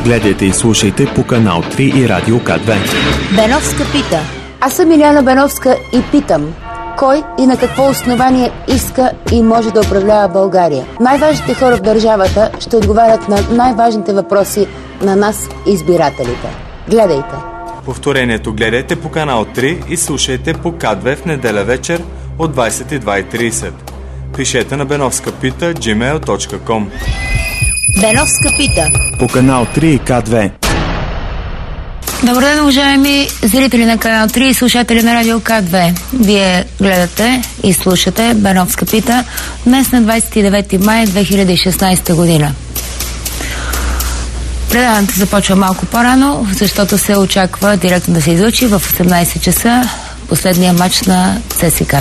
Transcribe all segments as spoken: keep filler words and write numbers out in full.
Гледайте и слушайте по канал три и Радио К две. Беновска пита. Аз съм Илияна Беновска и питам: кой и на какво основание иска и може да управлява България? Най-важните хора в държавата ще отговарят на най-важните въпроси на нас, избирателите. Гледайте! Повторението гледайте по канал три и слушайте по К две в неделя вечер от двадесет и две и тридесет. Пишете на беновска пита at gmail точка com. Беновска пита. По канал три и К две. Добър ден, уважаеми зрители на канал три и слушатели на Радио К две. Вие гледате и слушате Беновска пита днес на двадесет и девети май две хиляди и шестнадесета година. Предаването започва малко по-рано, защото се очаква директно да се излучи в осемнадесет часа последния матч на ЦСКА.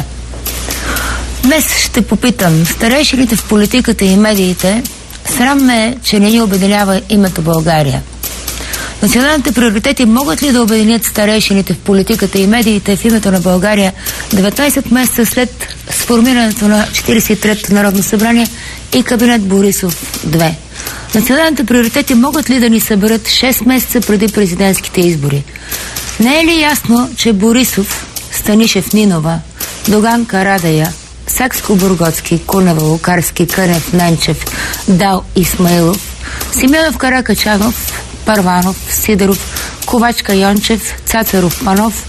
Днес ще попитам: старейшините в политиката и медиите, срам ме е, че не ни обединява името България. Националните приоритети могат ли да обединят старейшините в политиката и медиите в името на България деветнадесет месеца след сформирането на четиридесет и третото Народно събрание и кабинет Борисов-две? Националните приоритети могат ли да ни съберат шест месеца преди президентските избори? Не е ли ясно, че Борисов, Станишев, Нинова, Доган, Карадая, Сакско-Бургоцки, Кунева, Лукарски, Кънев, Ненчев, Дал, Исмаилов, Симеонов, Каракачанов, Първанов, Сидоров, Ковачка, Йончев, Цацаров, Панов,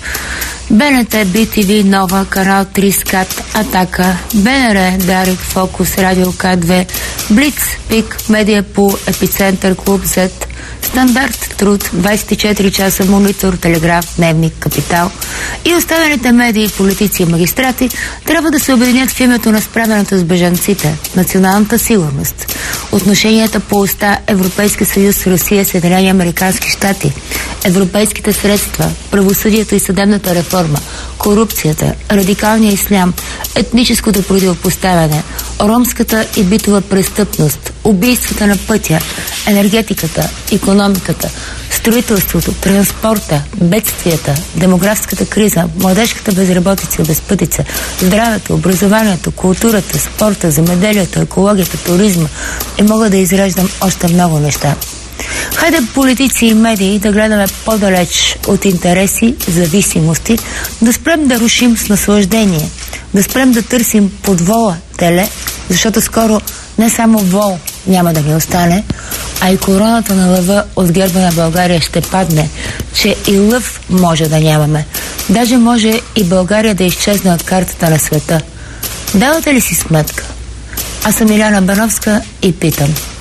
БНТ, Би Ти Ви, Нова, Канал три, Скат, Атака, БНР, Дарик, Фокус, Радио К две, Блиц, Пик, Медиа Пул, Епицентър, Клуб Z, Стандарт, Труд, двадесет и четири часа, Монитор, Телеграф, Дневник, Капитал и останалите медии, политици и магистрати трябва да се обединят в името на справянето с бежанците, националната сигурност, отношенията по оста Европейски съюз, Русия, Съединени американски щати, европейските средства, правосъдието и съдебната реформа, корупцията, радикалния ислям, етническото противопоставяне, ромската и битова престъпност, убийствата на пътя, енергетиката, икономиката, строителството, транспорта, бедствията, демографската криза, младежката безработица и безпътица, здравето, образованието, културата, спорта, земеделието, екологията, туризма и мога да изреждам още много неща. Хайде, политици и медии, да гледаме по-далеч от интереси, зависимости, да спрем да рушим с наслаждение, да спрем да търсим под вола теле, защото скоро не само вол няма да ни остане, а и короната на лъва от герба на България ще падне, че и лъв може да нямаме. Даже може и България да изчезне от картата на света. Давате ли си сметка? Аз съм Илияна Беновска и питам.